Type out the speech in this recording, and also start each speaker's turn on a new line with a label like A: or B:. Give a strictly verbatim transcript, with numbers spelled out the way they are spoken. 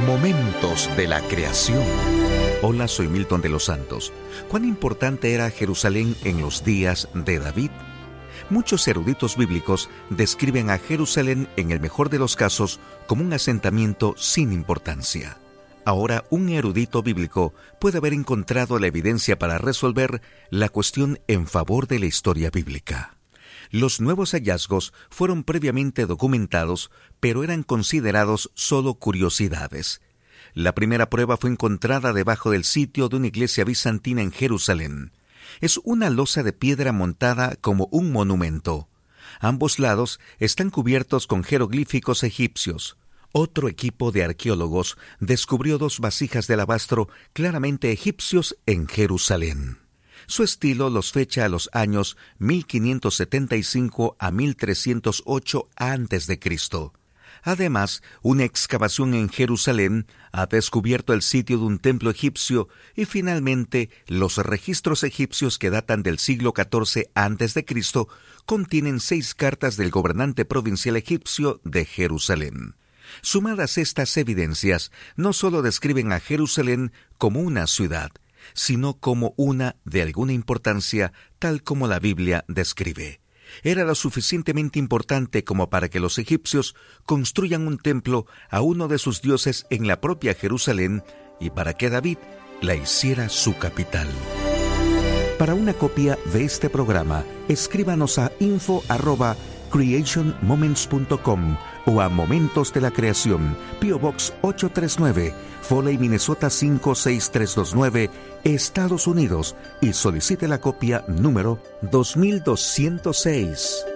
A: Momentos de la creación. Hola, soy Milton de los Santos. ¿Cuán importante era Jerusalén en los días de David? Muchos eruditos bíblicos describen a Jerusalén, en el mejor de los casos, como un asentamiento sin importancia. Ahora, un erudito bíblico puede haber encontrado la evidencia para resolver la cuestión en favor de la historia bíblica. Los nuevos hallazgos fueron previamente documentados, pero eran considerados solo curiosidades. La primera prueba fue encontrada debajo del sitio de una iglesia bizantina en Jerusalén. Es una losa de piedra montada como un monumento. Ambos lados están cubiertos con jeroglíficos egipcios. Otro equipo de arqueólogos descubrió dos vasijas de alabastro claramente egipcios en Jerusalén. Su estilo los fecha a los años mil quinientos setenta y cinco a mil trescientos ocho antes de Cristo. Además, una excavación en Jerusalén ha descubierto el sitio de un templo egipcio y finalmente los registros egipcios que datan del siglo catorce antes de Cristo contienen seis cartas del gobernante provincial egipcio de Jerusalén. Sumadas estas evidencias, no solo describen a Jerusalén como una ciudad, sino como una de alguna importancia, tal como la Biblia describe. Era lo suficientemente importante como para que los egipcios construyan un templo a uno de sus dioses en la propia Jerusalén y para que David la hiciera su capital. Para una copia de este programa, escríbanos a info arroba creation moments punto com o a Momentos de la Creación, P O Box ocho tres nueve, Foley, Minnesota cinco seis tres dos nueve, Estados Unidos, y solicite la copia número dos mil doscientos seis.